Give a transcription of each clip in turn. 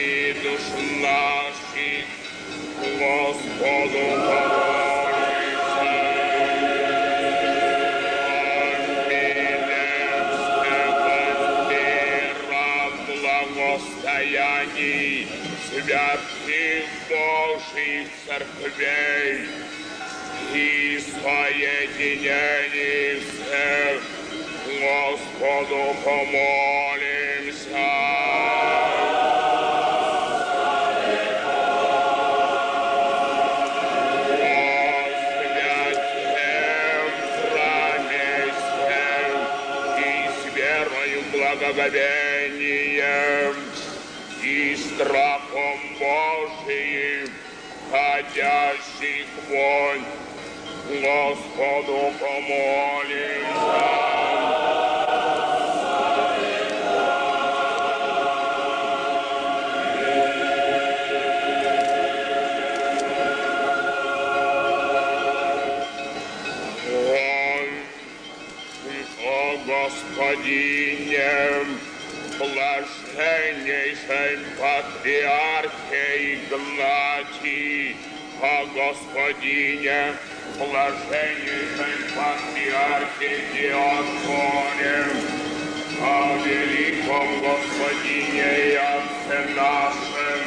и душ наших, Господу помолимся. Благостояний святых Божьих церквей и соединений всех, Господу помолимся. Благоговением и страхом Божиим, ходящих вонь, Господу помолимся. Господине, блаженнейшем патриархе Игнатии, о Господине, блаженнейшем патриархе Диаконе, о великом Господине и Отце нашем,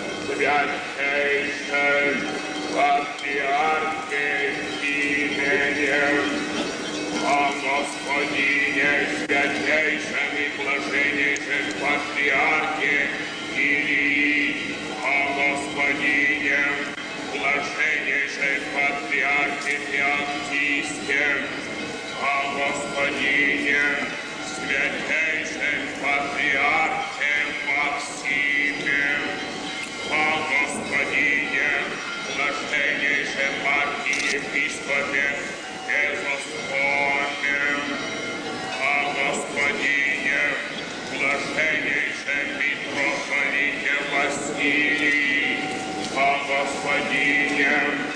святейшем патриархе Симеоне, о Господине, святейшем и блаженнейшем патриархе Илии, о Господине, блаженнейшем патриархе Феоктисте, о Господине, святейшем патриархе Максиме, о Господине, блаженнейшем архиепископе Безосходным, о Господине, блаженнейшем митрополите Василии, о Господине,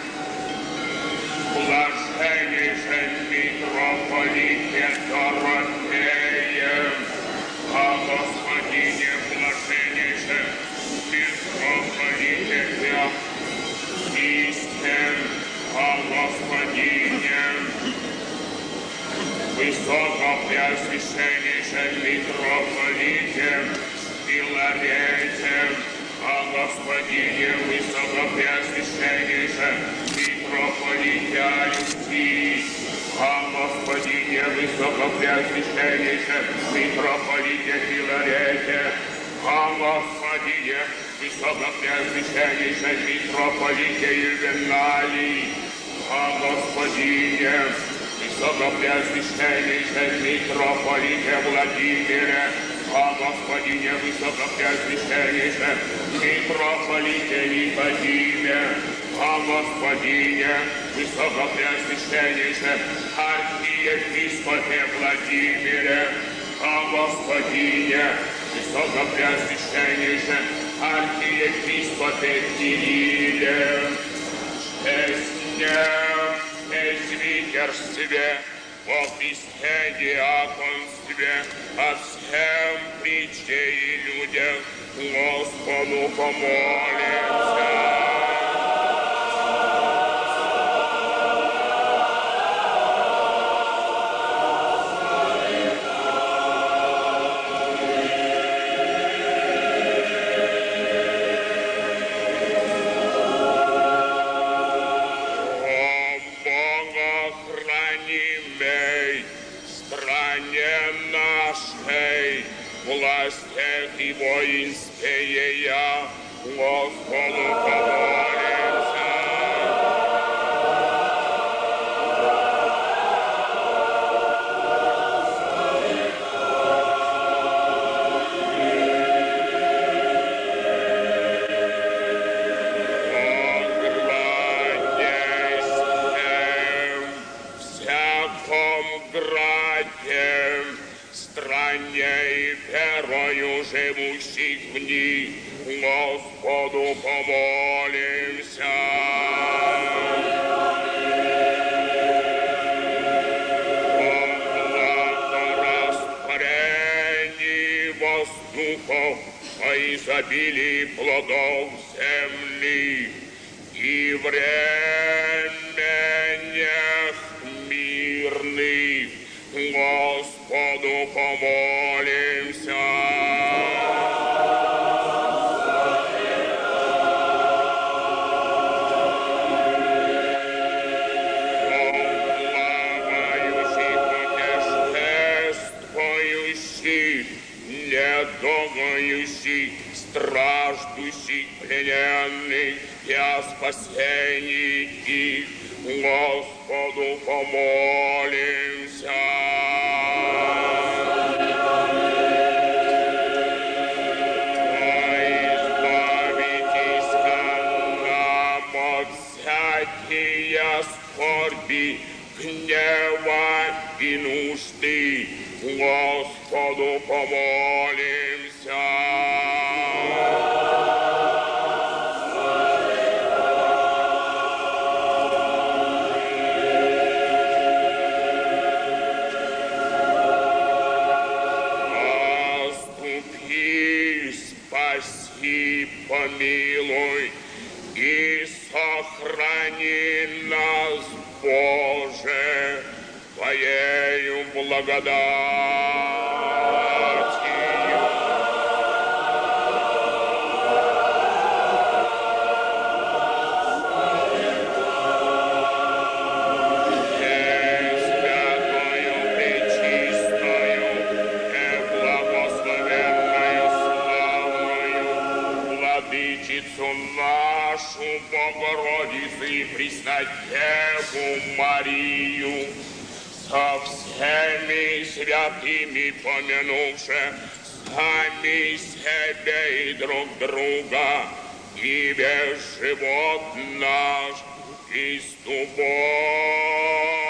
блаженнейшем митрополите Дорофее, о Господине, блаженнейшем митрополите Феоктисте, о Господине, высокопреосвященнейшем митрополите Филарете, о Господине, высокопреосвященнейшем митрополите Алексии, о Господине, высокопреосвященнейшем митрополите Филарете, о Господине, высокопреосвященнейшем митрополите Ювеналии, о Господине, высокопреосвященнейшем митрополите Владимире, о Господине, высокопреосвященнейшем митрополите Никодиме, о Господине, высокопреосвященнейшем архиепископе Владимире, о Господине, высокопреосвященнейшем архиепископе Кирилле, пресвитерстве, о Христе диаконстве, о всем притче и людях, Господу помолимся. Властях и воинские, Господу помолимся. Всяком граде, стране и верою живущих в них, Господу помолимся. О благорастворении воздухов, о изобилии плодов земли и временях мирных. Господу помолимся. Недогающих, страждущих, плененных и о спасении их, Господу помолимся. Избавитесь нам от всякие скорби, гнева и нужды, Господу помолимся. Заступи, спаси, помилуй и сохрани нас, Боже, Твоею благодатью. Святою, пречистою, благословенною, славною Владычицу нашу, Богородицу и Преснодеву Марию, со всеми святыми помянувши сами себя и друг друга, и весь живот наш Христу Богу.